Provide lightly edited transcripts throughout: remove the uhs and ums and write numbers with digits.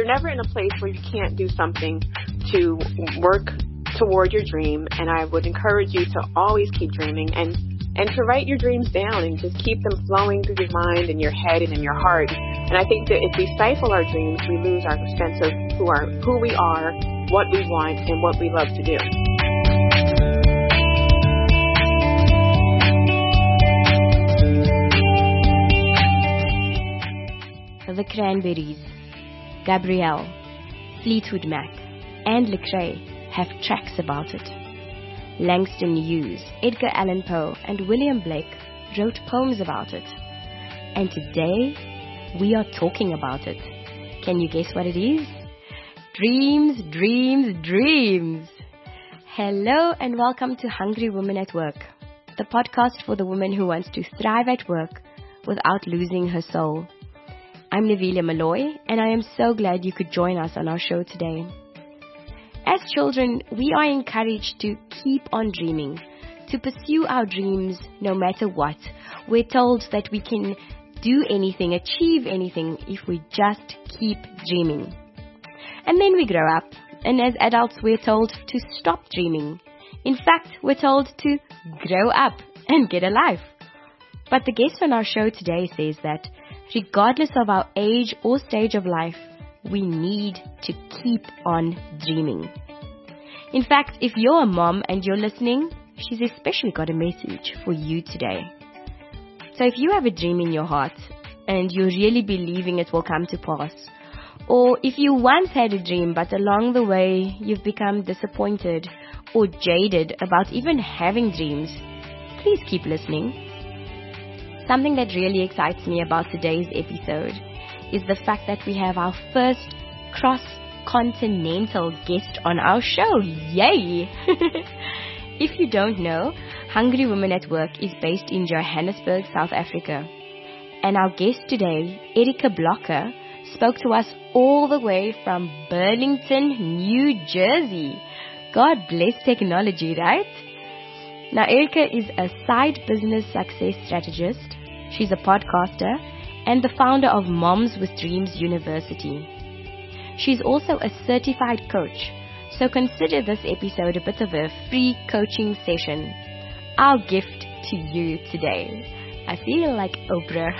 you're never in a place where you can't do something to work toward your dream. And I would encourage you to always keep dreaming and to write your dreams down and just keep them flowing through your mind and your head and in your heart. And I think that if we stifle our dreams, we lose our sense of who we are, what we want, and what we love to do. The Cranberries, Gabrielle, Fleetwood Mac, and Lecrae have tracks about it. Langston Hughes, Edgar Allan Poe, and William Blake wrote poems about it. And today, we are talking about it. Can you guess what it is? Dreams, dreams, dreams. Hello and welcome to Hungry Woman at Work, the podcast for the woman who wants to thrive at work without losing her soul. I'm Navelia Malloy, and I am so glad you could join us on our show today. As children, we are encouraged to keep on dreaming, to pursue our dreams no matter what. We're told that we can do anything, achieve anything if we just keep dreaming. And then we grow up, and as adults we're told to stop dreaming. In fact, we're told to grow up and get a life. But the guest on our show today says that regardless of our age or stage of life, we need to keep on dreaming. In fact, if you're a mom and you're listening, she's especially got a message for you today. So if you have a dream in your heart and you're really believing it will come to pass, or if you once had a dream but along the way you've become disappointed or jaded about even having dreams, please keep listening. Something that really excites me about today's episode is the fact that we have our first cross-continental guest on our show. Yay! If you don't know, Hungry Women at Work is based in Johannesburg, South Africa. And our guest today, Erica Blocker, spoke to us all the way from Burlington, New Jersey. God bless technology, right? Now, Erica is a side business success strategist. She's a podcaster and the founder of Moms with Dreams University. She's also a certified coach, so consider this episode a bit of a free coaching session. Our gift to you today. I feel like Oprah.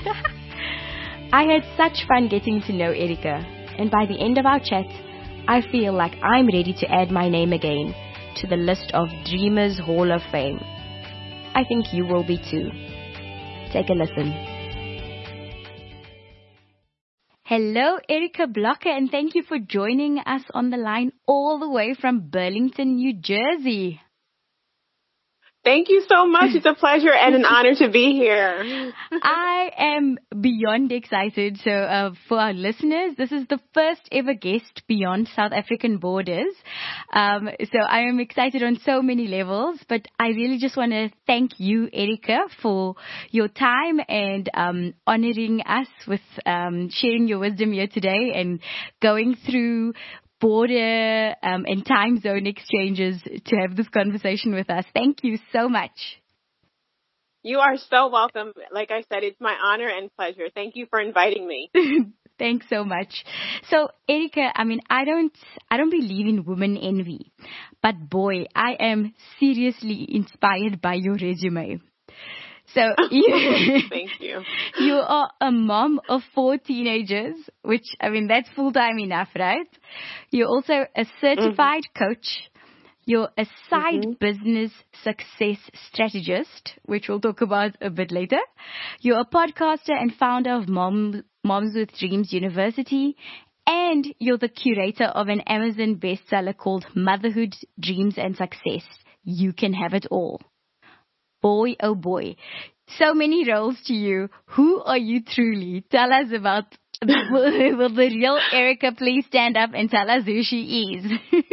I had such fun getting to know Erica, and by the end of our chat, I feel like I'm ready to add my name again to the list of Dreamers Hall of Fame. I think you will be too. Take a listen. Hello, Erica Blocker, and thank you for joining us on the line all the way from Burlington, New Jersey. Thank you so much. It's a pleasure and an honor to be here. I am beyond excited. So for our listeners, this is the first ever guest beyond South African borders. So I am excited on so many levels, but I really just want to thank you, Erica, for your time and honoring us with sharing your wisdom here today and going through border and time zone exchanges to have this conversation with us. Thank you so much. You are so welcome. Like I said, it's my honor and pleasure. Thank you for inviting me. Thanks so much. So, Erica, I don't believe in woman envy, but boy, I am seriously inspired by your resume. So, thank you. You are a mom of 4 teenagers, which, that's full-time enough, right? You're also a certified coach. You're a side business success strategist, which we'll talk about a bit later. You're a podcaster and founder of Moms with Dreams University. And you're the curator of an Amazon bestseller called Motherhood, Dreams and Success. You can have it all. Boy, oh boy, so many roles to you. Who are you truly? Tell us about, will the real Erica please stand up and tell us who she is?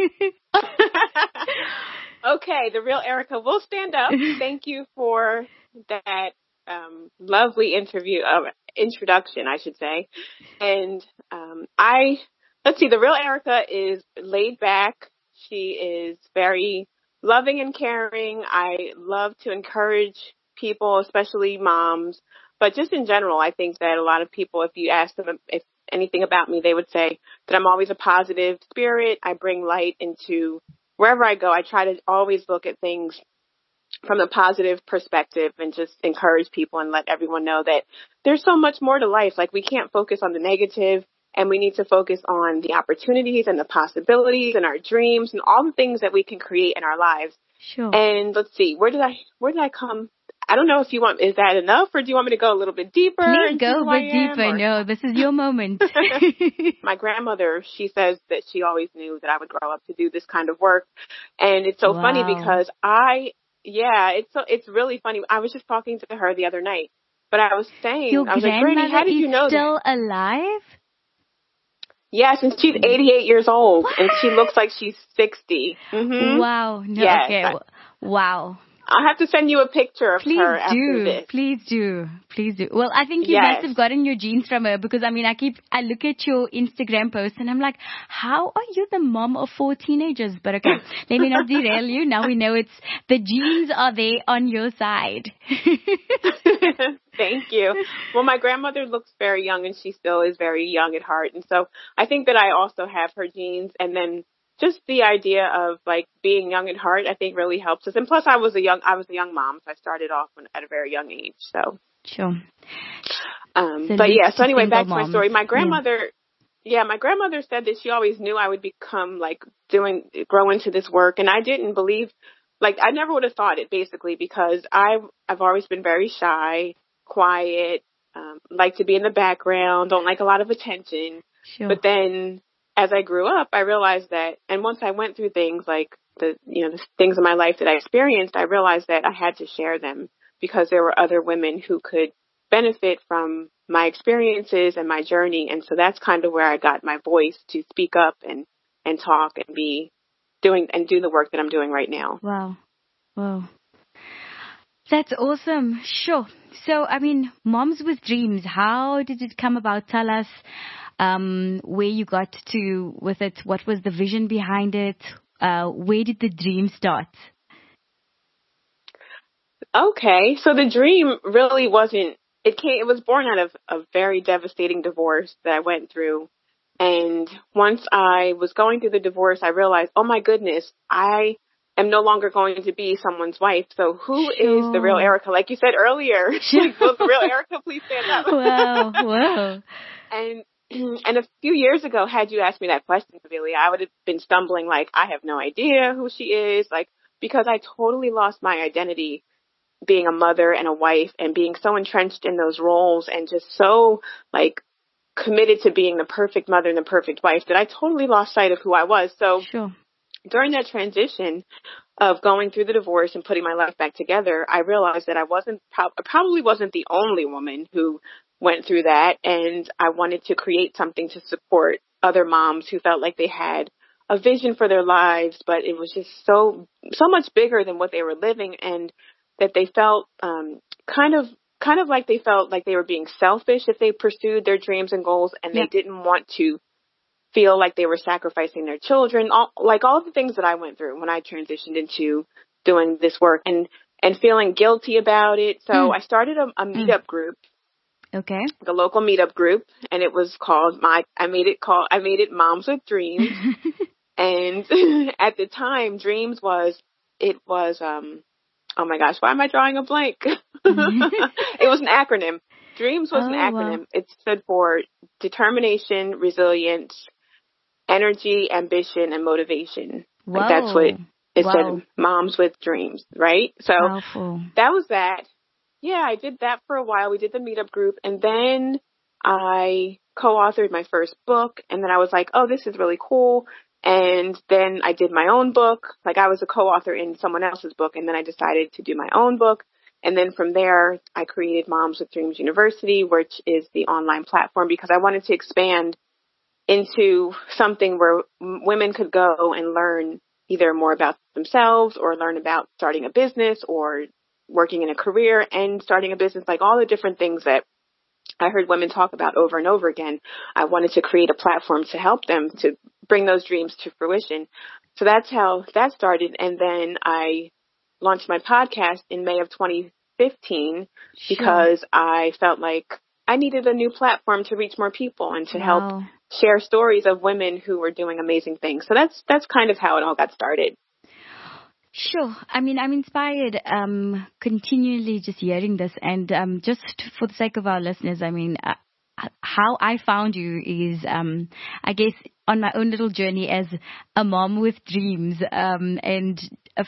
Okay, the real Erica will stand up. Thank you for that lovely introduction, I should say. And the real Erica is laid back. She is very loving and caring. I love to encourage people, especially moms, but just in general, I think that a lot of people, if you ask them if anything about me, they would say that I'm always a positive spirit. I bring light into wherever I go. I try to always look at things from a positive perspective and just encourage people and let everyone know that there's so much more to life. Like, we can't focus on the negative, and we need to focus on the opportunities and the possibilities and our dreams and all the things that we can create in our lives. Sure. And let's see, where did I come? I don't know if you want, is that enough, or do you want me to go a little bit deeper? Please go a bit deeper. No, this is your moment. My grandmother, she says that she always knew that I would grow up to do this kind of work. And it's so funny because it's really funny. I was just talking to her the other night, but I was saying, your I was like, Granny, how did you know still that? alive? Yes, and she's 88 years old, and she looks like she's 60. Mm-hmm. Wow. No, yes, okay. Wow. I'll have to send you a picture of her after this. Please do. Well, I think you must have gotten your genes from her, because I look at your Instagram posts and I'm like, how are you the mom of 4 teenagers? But okay, let me not derail you. Now we know the genes are there on your side. Thank you. Well, my grandmother looks very young, and she still is very young at heart. And so I think that I also have her genes, and then just the idea of like being young at heart, I think really helps us. And plus I was a young mom, so I started off at a very young age. So sure. So anyway, back to my story. My grandmother, my grandmother said that she always knew I would become grow into this work. And I didn't believe, I never would have thought it, basically, because I've always been very shy, quiet, like to be in the background, don't like a lot of attention. Sure. But then as I grew up, I realized that, and once I went through things like the things in my life that I experienced, I realized that I had to share them because there were other women who could benefit from my experiences and my journey. And so that's kind of where I got my voice to speak up and talk and do the work that I'm doing right now. Wow. That's awesome. Sure. So, Moms with Dreams, how did it come about? Tell us where you got to with it. What was the vision behind it? Where did the dream start? Okay. So the dream really it was born out of a very devastating divorce that I went through. And once I was going through the divorce, I realized, oh my goodness, I am no longer going to be someone's wife. So who is the real Erica? Like you said earlier, will the real Erica please stand up? Wow. And a few years ago, had you asked me that question, Amelia, I would have been stumbling I have no idea who she is, because I totally lost my identity being a mother and a wife and being so entrenched in those roles and just so committed to being the perfect mother and the perfect wife that I totally lost sight of who I was. So during that transition of going through the divorce and putting my life back together, I realized that I probably wasn't the only woman who went through that. And I wanted to create something to support other moms who felt like they had a vision for their lives, but it was just so much bigger than what they were living, and that they felt kind of like they felt like they were being selfish if they pursued their dreams and goals, and they didn't want to feel like they were sacrificing their children, all the things that I went through when I transitioned into doing this work and feeling guilty about it. So I started a meetup group. Okay. The local meetup group, and it was called I made it Moms with Dreams. And at the time, Dreams was oh my gosh, why am I drawing a blank? It was an acronym. Dreams was an acronym. Wow. It stood for determination, resilience, energy, ambition, and motivation. That's what it said, Moms with Dreams, right? So that was that. Yeah, I did that for a while. We did the meetup group, and then I co-authored my first book, and then I was like, oh, this is really cool. And then I did my own book. I was a co-author in someone else's book, and then I decided to do my own book. And then from there, I created Moms with Dreams University, which is the online platform, because I wanted to expand into something where women could go and learn either more about themselves or learn about starting a business or working in a career and starting a business, all the different things that I heard women talk about over and over again. I wanted to create a platform to help them to bring those dreams to fruition. So that's how that started. And then I launched my podcast in May of 2015 because I felt like I needed a new platform to reach more people and to help share stories of women who were doing amazing things. So that's kind of how it all got started. Sure. I mean, I'm inspired continually just hearing this. And just for the sake of our listeners, I mean, how I found you is, I guess, on my own little journey as a mom with dreams. And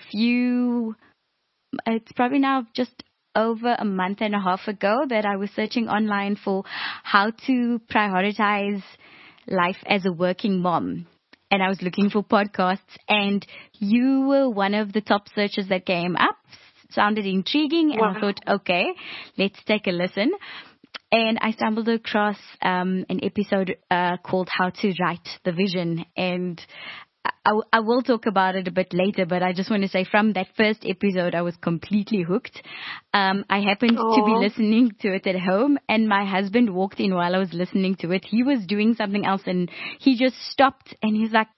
it's probably now just over a month and a half ago that I was searching online for how to prioritize life as a working mom. And I was looking for podcasts, and you were one of the top searches that came up. Sounded intriguing, and I thought, okay, let's take a listen. And I stumbled across an episode called How to Write the Vision. And I will talk about it a bit later, but I just want to say from that first episode, I was completely hooked. I happened to be listening to it at home, and my husband walked in while I was listening to it. He was doing something else, and he just stopped, and he's like,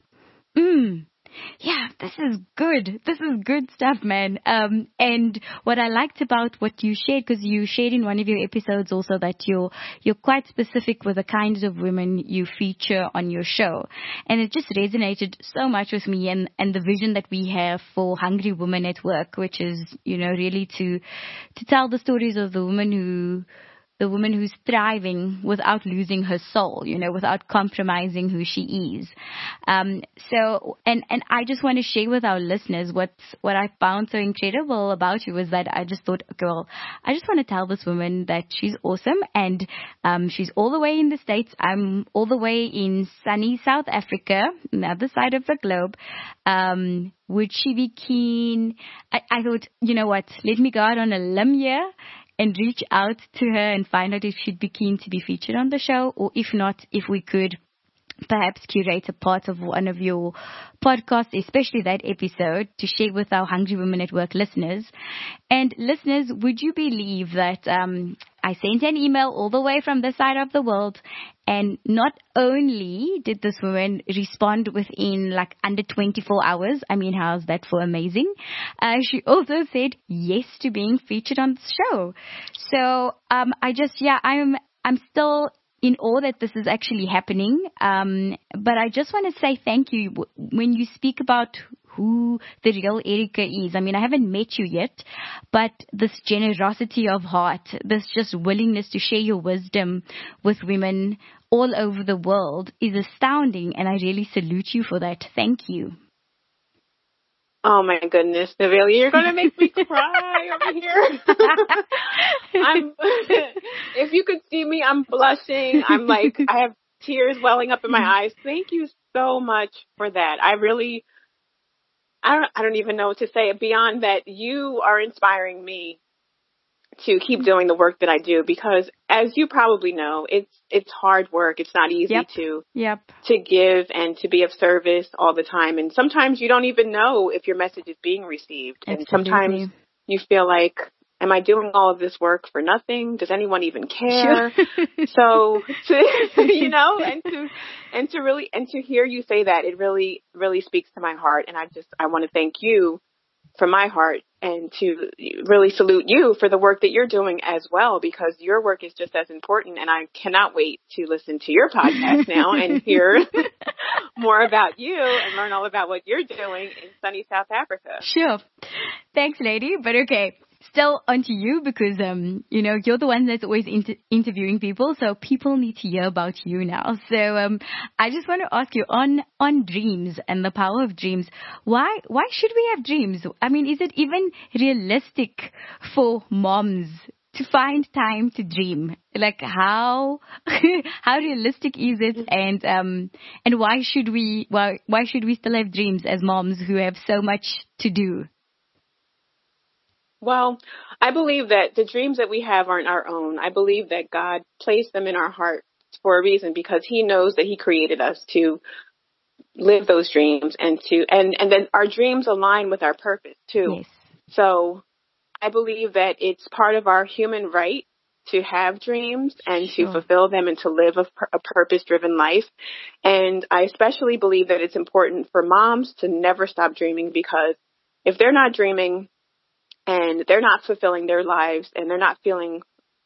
yeah, this is good. This is good stuff, man. And what I liked about what you shared, because you shared in one of your episodes also that you're quite specific with the kinds of women you feature on your show. And it just resonated so much with me and the vision that we have for Hungry Women at Work, which is, really to tell the stories of the woman who's thriving without losing her soul, without compromising who she is. So I just want to share with our listeners what I found so incredible about you is that I just thought, okay, well, I just want to tell this woman that she's awesome, and she's all the way in the States. I'm all the way in sunny South Africa, on the other side of the globe. Would she be keen? I thought, you know what, let me go out on a limb here and reach out to her and find out if she'd be keen to be featured on the show, or if not, if we could perhaps curate a part of one of your podcasts, especially that episode, to share with our Hungry Women at Work listeners. And listeners, would you believe that I sent an email all the way from this side of the world, and not only did this woman respond within like under 24 hours, I mean, how's that for amazing? She also said yes to being featured on the show. So I'm still in awe that this is actually happening. But I just want to say thank you when you speak about who the real Erica is. I mean, I haven't met you yet, but this generosity of heart, this just willingness to share your wisdom with women all over the world is astounding. And I really salute you for that. Thank you. Oh my goodness, Navelia, you're going to make me cry over here. If you could see me, I'm blushing. I'm like, I have tears welling up in my eyes. Thank you so much for that. I don't even know what to say beyond that. You are inspiring me to keep doing the work that I do, because as you probably know, it's hard work. It's not easy to give and to be of service all the time. And sometimes you don't even know if your message is being received. Absolutely. And sometimes you feel like, am I doing all of this work for nothing? Does anyone even care? So to hear you say that, it really, really speaks to my heart. And I want to thank you from my heart, and to really salute you for the work that you're doing as well, because your work is just as important. And I cannot wait to listen to your podcast now and hear more about you and learn all about what you're doing in sunny South Africa. Sure. Thanks, lady. But okay. Still onto you, because, you're the one that's always interviewing people. So people need to hear about you now. So I just want to ask you on dreams and the power of dreams. Why should we have dreams? I mean, is it even realistic for moms to find time to dream? Like how realistic is it? And why should we still have dreams as moms who have so much to do? Well, I believe that the dreams that we have aren't our own. I believe that God placed them in our hearts for a reason, because He knows that He created us to live those dreams and then our dreams align with our purpose too. Yes. So I believe that it's part of our human right to have dreams and to fulfill them and to live a purpose-driven life. And I especially believe that it's important for moms to never stop dreaming, because if they're not dreaming and they're not fulfilling their lives and they're not feeling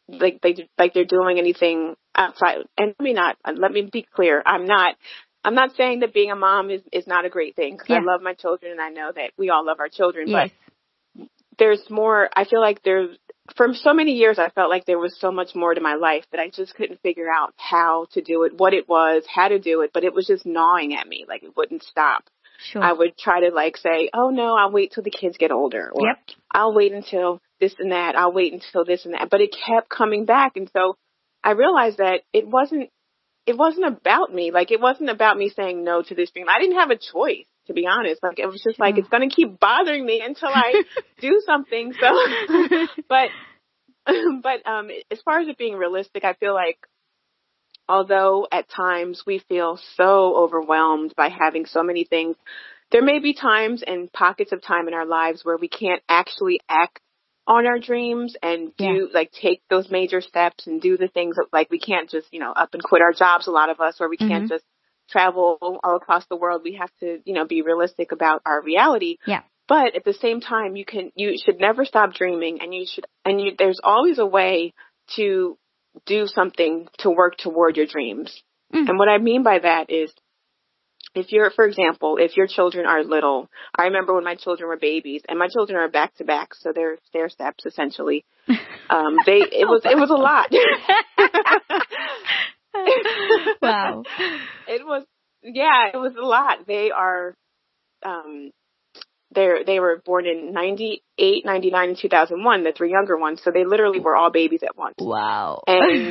like they're doing anything outside. And let me be clear. I'm not saying that being a mom is not a great thing, because I love my children and I know that we all love our children. Yes. But there's more. I feel like for so many years, I felt like there was so much more to my life that I just couldn't figure out how to do it, what it was, how to do it. But it was just gnawing at me. Like, it wouldn't stop. Sure. I would try to say, oh no, I'll wait till the kids get older, or I'll wait until this and that. I'll wait until this and that. But it kept coming back. And so I realized that it wasn't about me. Like, it wasn't about me saying no to this dream. I didn't have a choice, to be honest. Like, it was just like, it's going to keep bothering me until I do something. So, but as far as it being realistic, I feel like, although at times we feel so overwhelmed by having so many things, there may be times and pockets of time in our lives where we can't actually act on our dreams and take those major steps and do the things that, like, we can't just, up and quit our jobs, a lot of us, or we can't just travel all across the world. We have to, be realistic about our reality. Yeah. But at the same time, you should never stop dreaming, and there's always a way to do something to work toward your dreams. And what I mean by that is, if your children are little, I remember when my children were babies, and my children are back to back, so they're stair steps essentially. It was a lot. Wow. It was a lot. They are, they were born in 98, 99, and 2001, the three younger ones. So they literally were all babies at once. Wow. And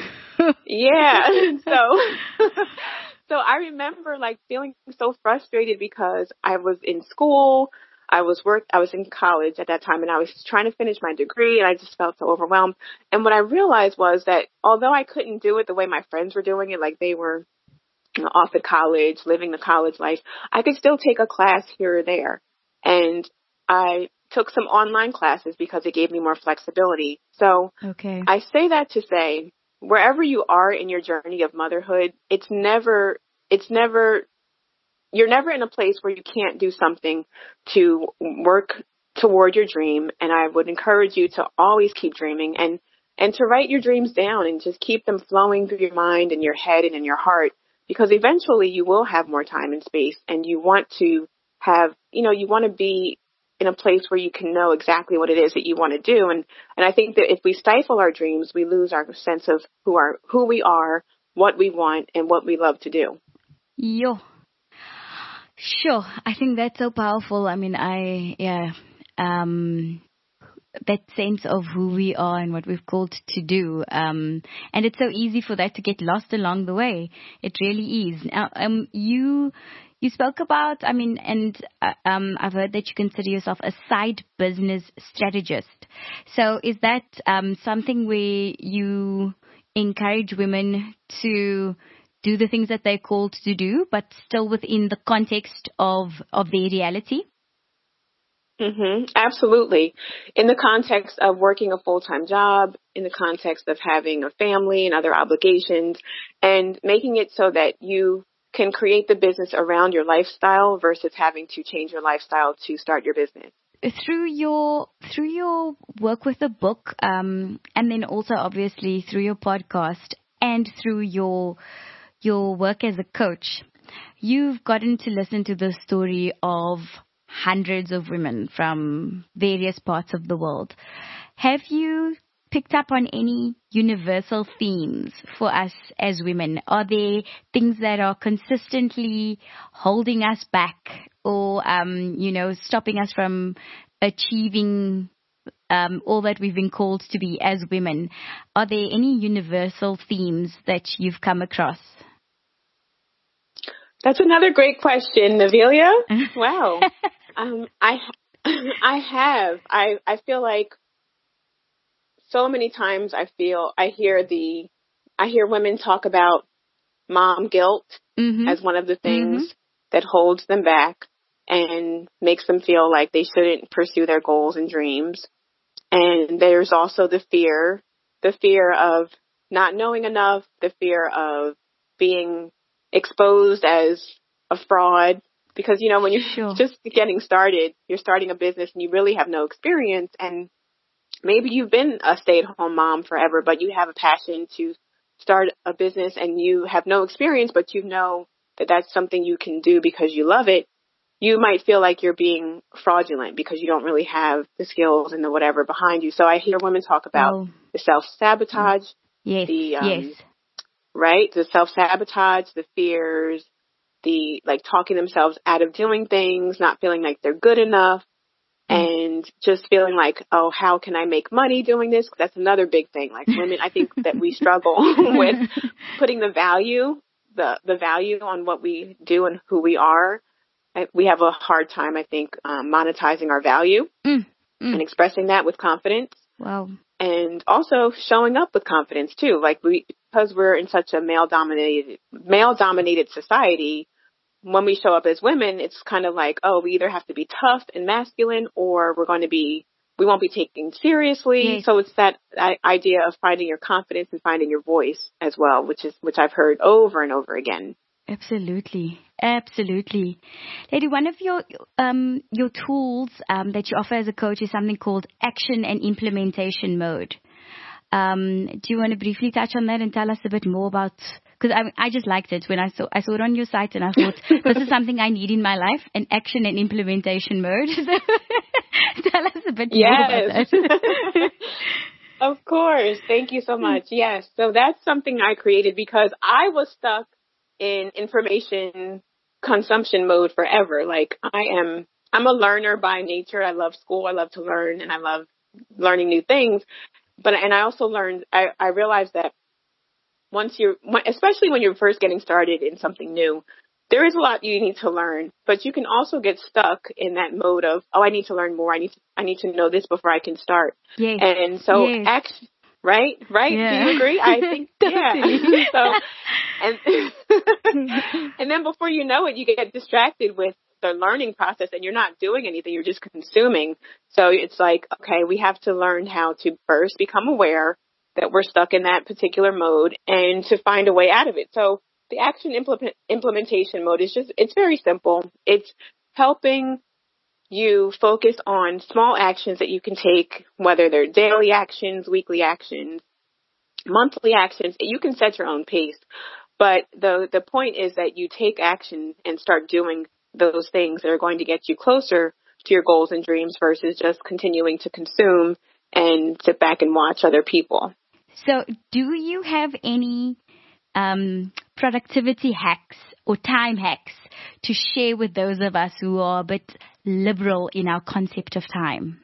so I remember feeling so frustrated because I was in school, I was in college at that time, and I was trying to finish my degree, and I just felt so overwhelmed. And what I realized was that although I couldn't do it the way my friends were doing it, like they were off at college, living the college life, I could still take a class here or there. And I took some online classes because it gave me more flexibility. So I say that to say, wherever you are in your journey of motherhood, you're never in a place where you can't do something to work toward your dream. And I would encourage you to always keep dreaming and to write your dreams down and just keep them flowing through your mind and your head and in your heart, because eventually you will have more time and space, and you want to have, you want to be in a place where you can know exactly what it is that you want to do. And I think that if we stifle our dreams, we lose our sense of who we are, what we want, and what we love to do. Sure. I think that's so powerful. I mean, that sense of who we are and what we've called to do. And it's so easy for that to get lost along the way. It really is. Now, you spoke about, I've heard that you consider yourself a side business strategist. So is that something where you encourage women to do the things that they're called to do, but still within the context of their reality? Absolutely. In the context of working a full-time job, in the context of having a family and other obligations, and making it so that you can create the business around your lifestyle versus having to change your lifestyle to start your business. Through your work with the book, and then also obviously through your podcast and through your work as a coach, you've gotten to listen to the story of hundreds of women from various parts of the world. Have you picked up on any universal themes for us as women? Are there things that are consistently holding us back or, stopping us from achieving all that we've been called to be as women? Are there any universal themes that you've come across? That's another great question, Navilia. Wow. I have. I feel like so many times I hear women talk about mom guilt as one of the things that holds them back and makes them feel like they shouldn't pursue their goals and dreams. And there's also the fear of not knowing enough, the fear of being exposed as a fraud. Because, when you're just getting started, you're starting a business and you really have no experience. And maybe you've been a stay-at-home mom forever, but you have a passion to start a business and you have no experience, but you know that that's something you can do because you love it. You might feel like you're being fraudulent because you don't really have the skills and the whatever behind you. So I hear women talk about the self-sabotage, yes, right? The self-sabotage, the fears, the like talking themselves out of doing things, not feeling like they're good enough, and just feeling like, oh, how can I make money doing this? That's another big thing. Like women, I think that we struggle with putting the value on what we do and who we are. We have a hard time, I think, monetizing our value and expressing that with confidence. Wow. And also showing up with confidence too. Like because we're in such a male dominated society, when we show up as women, it's kind of like, oh, we either have to be tough and masculine or we won't be taken seriously. Yes. So it's that idea of finding your confidence and finding your voice as well, which I've heard over and over again. Absolutely. Lady, one of your tools that you offer as a coach is something called action and implementation mode. Do you want to briefly touch on that and tell us a bit more about, because I just liked it when I saw it on your site and I thought this is something I need in my life, an action and implementation mode. So tell us a bit more about that. Of course. Thank you so much. Yes. So that's something I created because I was stuck in information consumption mode forever. Like I'm a learner by nature. I love school. I love to learn and I love learning new things. And I also learned, I realized that especially when you're first getting started in something new, there is a lot you need to learn, but you can also get stuck in that mode of, oh, I need to learn more. I need to know this before I can start. Yes. And so action, right? Yeah. Do you agree? I think, yeah. So, and then before you know it, you get distracted with the learning process and you're not doing anything. You're just consuming. So it's like, okay, we have to learn how to first become aware that we're stuck in that particular mode and to find a way out of it. So the action implementation mode is it's very simple. It's helping you focus on small actions that you can take, whether they're daily actions, weekly actions, monthly actions. You can set your own pace. But the point is that you take action and start doing those things that are going to get you closer to your goals and dreams versus just continuing to consume and sit back and watch other people. So do you have any productivity hacks or time hacks to share with those of us who are a bit liberal in our concept of time?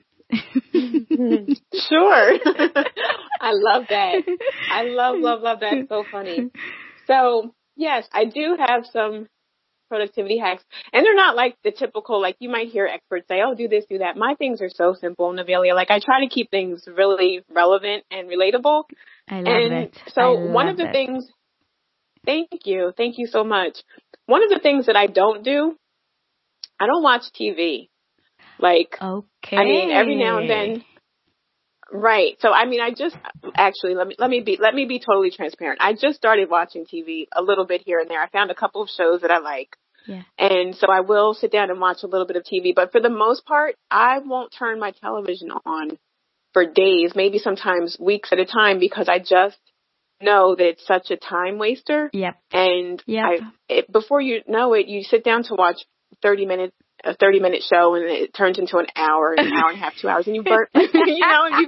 Sure. I love that. I love that. It's so funny. So, yes, I do have some productivity hacks. And they're not like the typical, like you might hear experts say, oh, do this, do that. My things are so simple, Nevalia. Like I try to keep things really relevant and relatable. I love that. So one of the things, thank you so much. One of the things that I don't do, I don't watch TV. Like, okay. I mean, every now and then. Right. So, I mean, I just actually, let me be totally transparent. I just started watching TV a little bit here and there. I found a couple of shows that I like. Yeah. And so I will sit down and watch a little bit of TV. But for the most part, I won't turn my television on for days, maybe sometimes weeks at a time, because I just know that it's such a time waster. Yep. And before you know it, you sit down to watch a 30-minute show and it turns into an hour and a half, 2 hours, and you burn, you know, and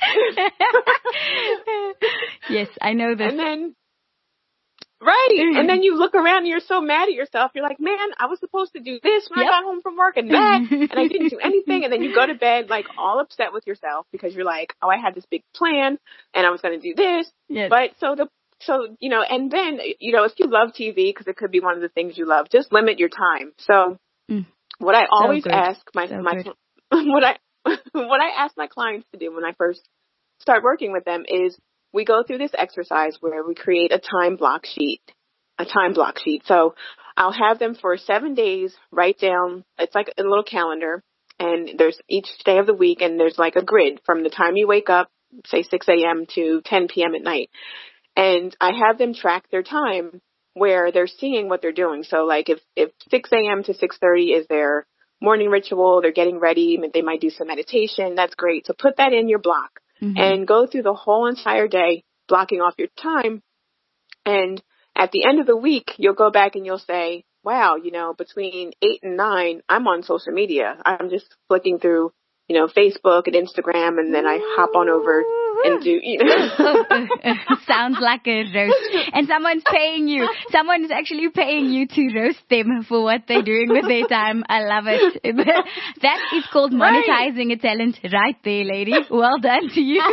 Yes, I know this. And then, right. And then you look around and you're so mad at yourself. You're like, man, I was supposed to do this when I got home from work and that, and I didn't do anything. And then you go to bed like all upset with yourself because you're like, oh, I had this big plan and I was going to do this. Yes. But so, you know, and then, you know, if you love TV, because it could be one of the things you love, just limit your time. So what I always ask what I ask my clients to do when I first start working with them is we go through this exercise where we create a time block sheet. So I'll have them for 7 days write down, it's like a little calendar, and there's each day of the week, and there's like a grid from the time you wake up, say 6 a.m. to 10 p.m. at night. And I have them track their time where they're seeing what they're doing. So like if 6 a.m. to 6:30 is their morning ritual. They're getting ready. They might do some meditation. That's great. So put that in your block and go through the whole entire day, blocking off your time. And at the end of the week, you'll go back and you'll say, wow, between 8 and 9, I'm on social media. I'm just flicking through, Facebook and Instagram, and then I hop on over and do, Sounds like a roast. And someone's paying you. Someone is actually paying you to roast them for what they're doing with their time. I love it. That is called monetizing a talent right there, lady. Well done to you.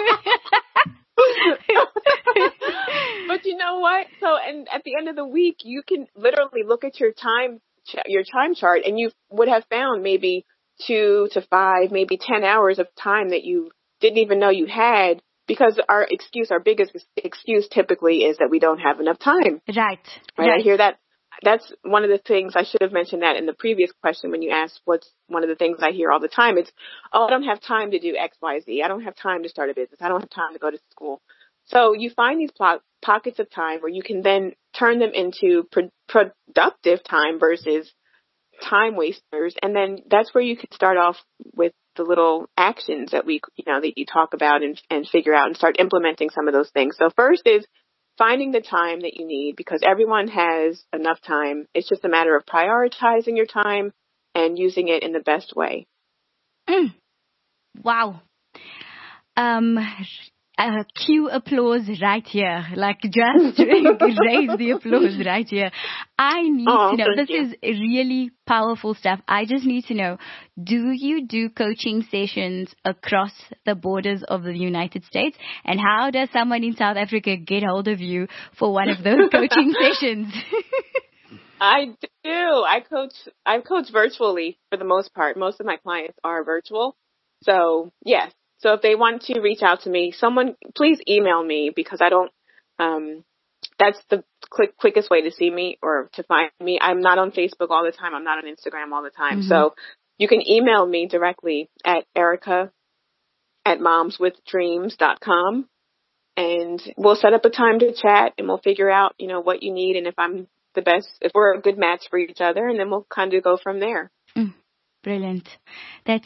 But you know what? So, and at the end of the week, you can literally look at your time chart, and you would have found maybe 2 to 5, maybe 10 hours of time that you didn't even know you had, because our biggest excuse typically is that we don't have enough time. Right. I hear that. That's one of the things. I should have mentioned that in the previous question when you asked what's one of the things I hear all the time. It's, I don't have time to do X, Y, Z. I don't have time to start a business. I don't have time to go to school. So you find these pockets of time where you can then turn them into productive time versus time wasters. And then that's where you can start off with the little actions that that you talk about and figure out and start implementing some of those things. So first is finding the time that you need, because everyone has enough time. It's just a matter of prioritizing your time and using it in the best way. Wow. Cue applause right here. Like, just raise the applause right here. I need to know. This is really powerful stuff. I just need to know, do you do coaching sessions across the borders of the United States? And how does someone in South Africa get hold of you for one of those coaching sessions? I do. I coach virtually for the most part. Most of my clients are virtual. So, yes. So if they want to reach out to me, please email me, because I don't, that's the quickest way to see me or to find me. I'm not on Facebook all the time. I'm not on Instagram all the time. So you can email me directly at Erica@momswithdreams.com, and we'll set up a time to chat, and we'll figure out, what you need, and if I'm the best, if we're a good match for each other, and then we'll kind of go from there. Brilliant. That's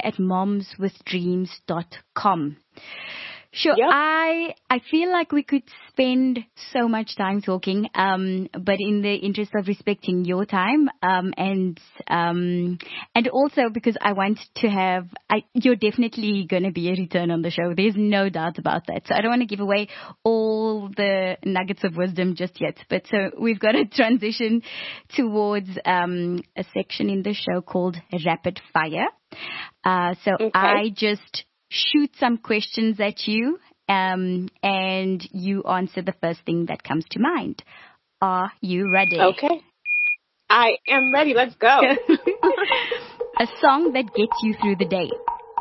Erica@momswithdreams.com. Sure. Yep. I feel like we could spend so much time talking, but in the interest of respecting your time, and also because I want to have, you're definitely going to be a return on the show. There's no doubt about that. So I don't want to give away all the nuggets of wisdom just yet. But so we've got to transition towards a section in the show called Rapid Fire. Okay. I just shoot some questions at you, and you answer the first thing that comes to mind. Are you ready? Okay. I am ready. Let's go. A song that gets you through the day.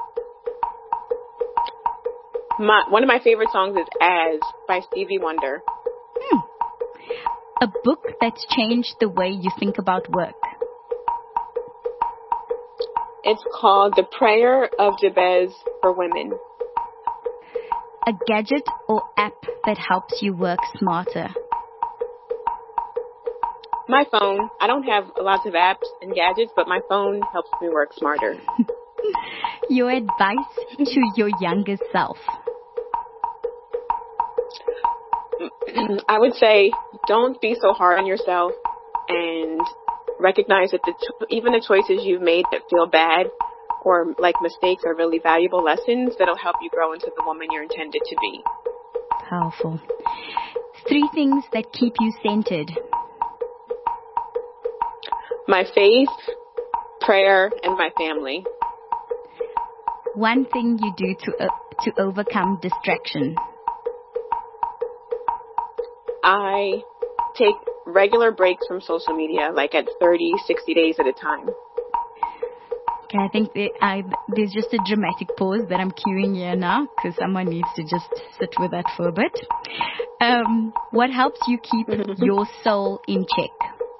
One of my favorite songs is As by Stevie Wonder. A book that's changed the way you think about work. It's called The Prayer of Jabez for Women. A gadget or app that helps you work smarter. My phone. I don't have lots of apps and gadgets, but my phone helps me work smarter. Your advice to your younger self. I would say, don't be so hard on yourself, and recognize that even the choices you've made that feel bad or like mistakes are really valuable lessons that'll help you grow into the woman you're intended to be. Powerful. 3 things that keep you centered. My faith, prayer, and my family. 1 thing you do to overcome distraction. I take regular breaks from social media, like at 30, 60 days at a time. Okay, I think there's just a dramatic pause that I'm cueing here now, because someone needs to just sit with that for a bit. What helps you keep your soul in check?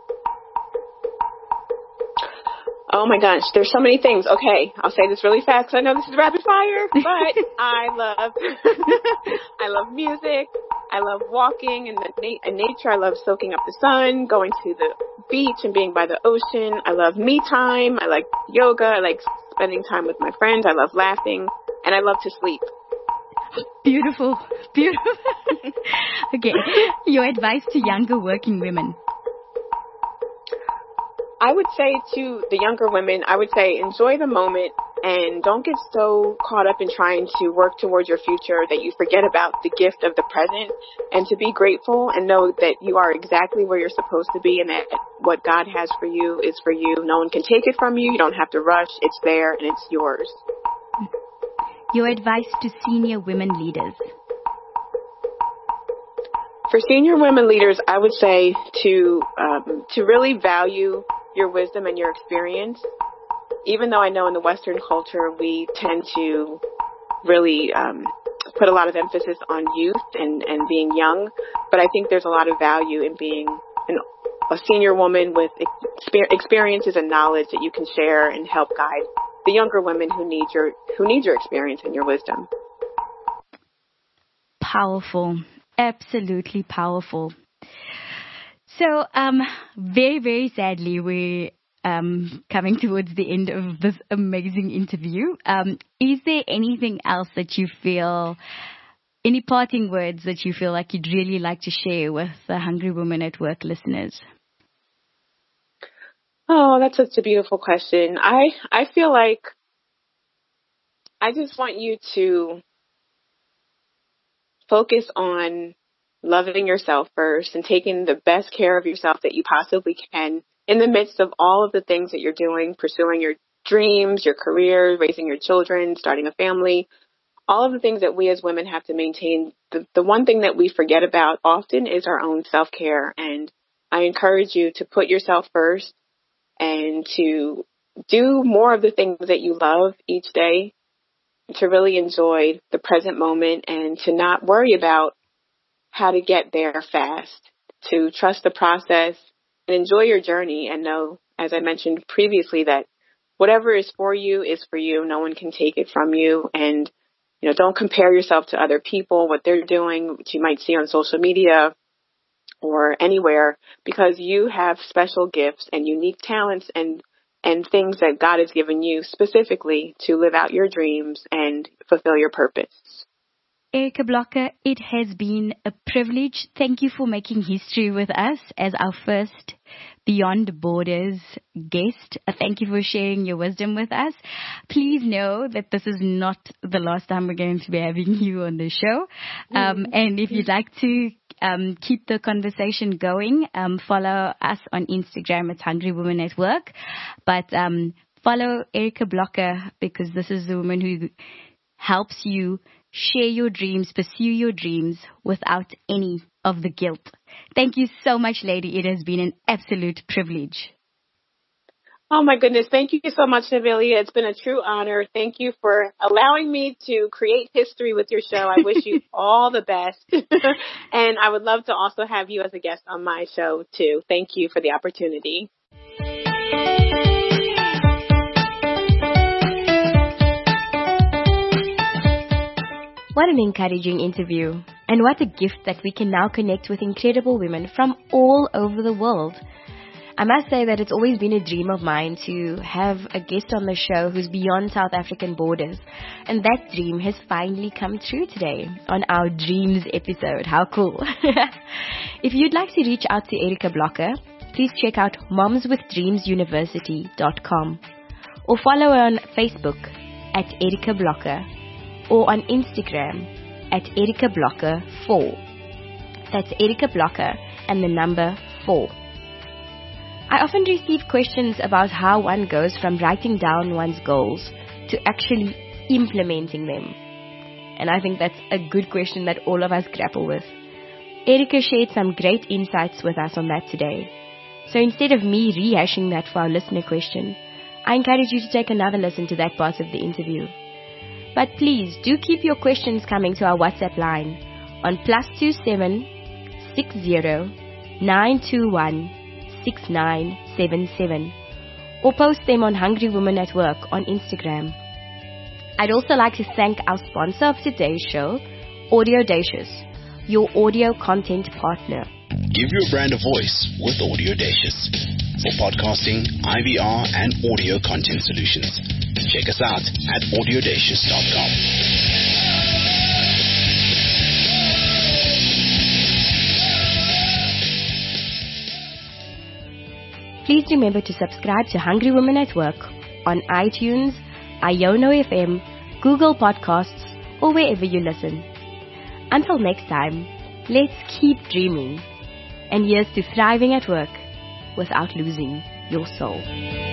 Oh my gosh, there's so many things. Okay, I'll say this really fast because I know this is rapid fire, but I love music. I love walking in nature. I love soaking up the sun, going to the beach and being by the ocean. I love me time. I like yoga. I like spending time with my friends. I love laughing, and I love to sleep. Beautiful. Okay, your advice to younger working women. I would say to the younger women, I would say enjoy the moment and don't get so caught up in trying to work towards your future that you forget about the gift of the present, and to be grateful and know that you are exactly where you're supposed to be and that what God has for you is for you. No one can take it from you. You don't have to rush. It's there and it's yours. Your advice to senior women leaders. For senior women leaders, I would say to really value your wisdom and your experience. Even though I know in the Western culture we tend to really put a lot of emphasis on youth and being young, but I think there's a lot of value in being a senior woman with experiences and knowledge that you can share and help guide the younger women who need your experience and your wisdom. Powerful. Absolutely powerful. So, very, very sadly, we're coming towards the end of this amazing interview. Is there anything else that you feel, any parting words that you feel like you'd really like to share with the Hungry Women at Work listeners? Oh, that's such a beautiful question. I feel like I just want you to focus on loving yourself first and taking the best care of yourself that you possibly can in the midst of all of the things that you're doing, pursuing your dreams, your career, raising your children, starting a family, all of the things that we as women have to maintain. The one thing that we forget about often is our own self-care. And I encourage you to put yourself first and to do more of the things that you love each day, to really enjoy the present moment and to not worry about how to get there fast, to trust the process and enjoy your journey and know, as I mentioned previously, that whatever is for you is for you. No one can take it from you. And, don't compare yourself to other people, what they're doing, what you might see on social media or anywhere, because you have special gifts and unique talents and things that God has given you specifically to live out your dreams and fulfill your purpose. Erica Blocker, it has been a privilege. Thank you for making history with us as our first Beyond Borders guest. Thank you for sharing your wisdom with us. Please know that this is not the last time we're going to be having you on the show. And if you'd like to keep the conversation going, follow us on Instagram at Hungry Women at Work. But follow Erica Blocker, because this is the woman who helps you share your dreams, pursue your dreams without any of the guilt. Thank you so much, lady. It has been an absolute privilege. Oh, my goodness. Thank you so much, Navilia. It's been a true honor. Thank you for allowing me to create history with your show. I wish you all the best. And I would love to also have you as a guest on my show, too. Thank you for the opportunity. What an encouraging interview, and what a gift that we can now connect with incredible women from all over the world. I must say that it's always been a dream of mine to have a guest on the show who's beyond South African borders, and that dream has finally come true today on our Dreams episode. How cool. If you'd like to reach out to Erica Blocker, please check out momswithdreamsuniversity.com or follow her on Facebook at Erica Blocker, or on Instagram at Erica Blocker 4. That's Erica Blocker and the number 4. I often receive questions about how one goes from writing down one's goals to actually implementing them. And I think that's a good question that all of us grapple with. Erica shared some great insights with us on that today. So instead of me rehashing that for our listener question, I encourage you to take another listen to that part of the interview. But please do keep your questions coming to our WhatsApp line on +27 60 921 6977, or post them on Hungry Women at Work on Instagram. I'd also like to thank our sponsor of today's show, Audiodatious, your audio content partner. Give your brand a voice with Audacious. For podcasting, IVR, and audio content solutions. Check us out at audacious.com. Please remember to subscribe to Hungry Women at Work on iTunes, Iono FM, Google Podcasts, or wherever you listen. Until next time, let's keep dreaming. And here's to thriving at work without losing your soul.